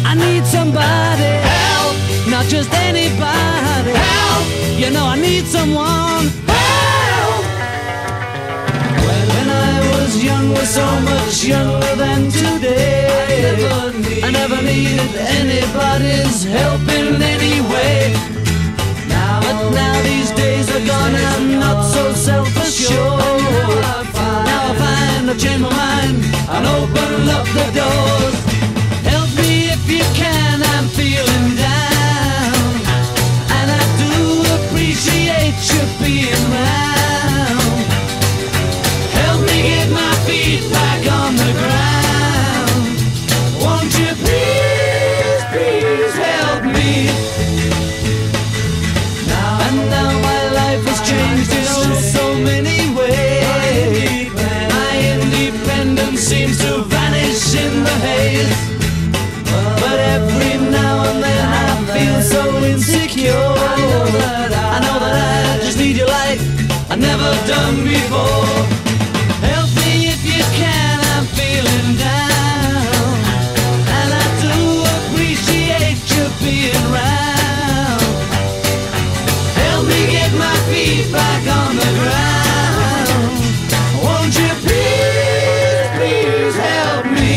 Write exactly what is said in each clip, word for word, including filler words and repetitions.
I need somebody help, not just anybody help. You know I need someone help. When, when I was young, was so much younger than today. I never, need, I never needed anybody's help in any way. Now, but now these days are gone, and I'm not so self-assured. Now I find, now I find I've changed my mind and open up the doors. Help me if you can, I'm feeling down, and I do appreciate you being round. Help me get my feet back on the ground. Won't you please, please help me? Now, and now my life has changed in oh so many ways. My independence seems to vanish in the haze. But every now and then I feel so insecure. I know that I, I, know that I just need your light I've never done before. Help me if you can, I'm feeling down, and I do appreciate you being round. Help me get my feet back on the ground. Won't you please, please help me?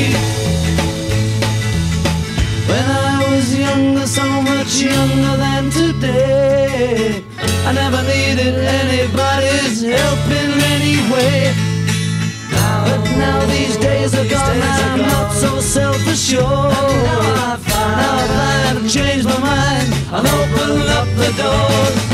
When I was younger, so much younger than today, I never needed anybody's help in any way. But now these days are gone, I'm not so self-assured. Now I find I've changed my mind and open up the doors.